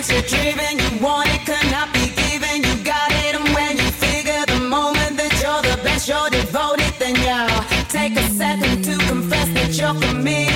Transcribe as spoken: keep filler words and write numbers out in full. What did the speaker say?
you're driven, you want it, cannot be given. You got it, and when you figure the moment that you're the best, you're devoted, then you take a second to confess that you're committed.